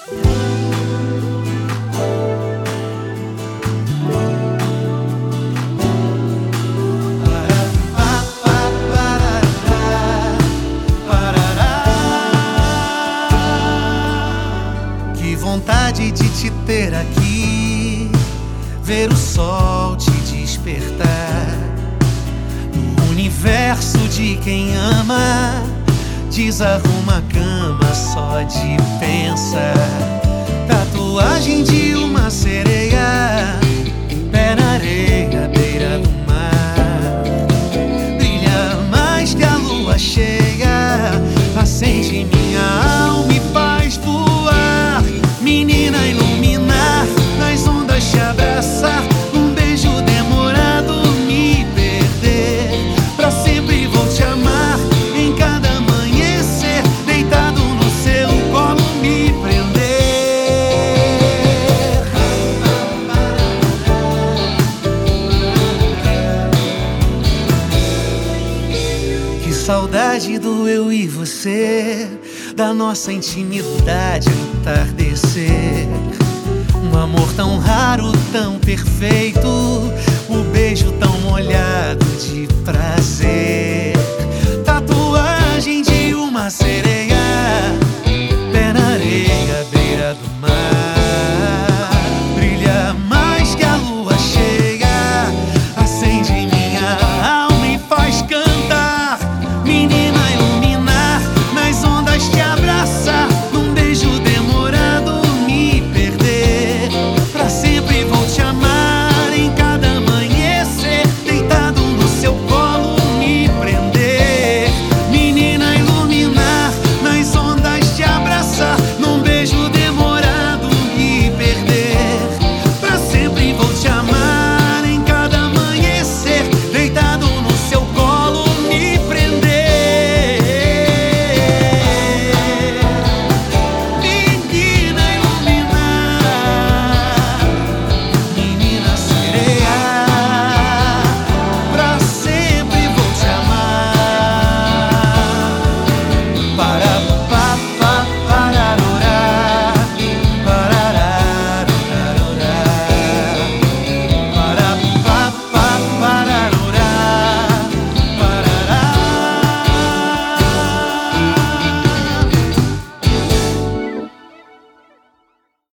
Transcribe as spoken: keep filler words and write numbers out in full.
Vontade de te ter aqui, ver o sol te despertar. No universo de quem ama, desarruma a cama só de pensar. Tatuagem de uma sereia, pé na areia, beira do mar. Brilha mais que a lua cheia, acende minha alma e faz voar. Menina, iluminar, nas ondas te abraçar, um beijo demorado, me perder. Pra sempre vou te amar, em cada amanhecer, deitado no seu colo me prender. Que saudade do eu e você, da nossa intimidade ao entardecer. Um amor tão raro, tão perfeito, o beijo tão molhado de prazer.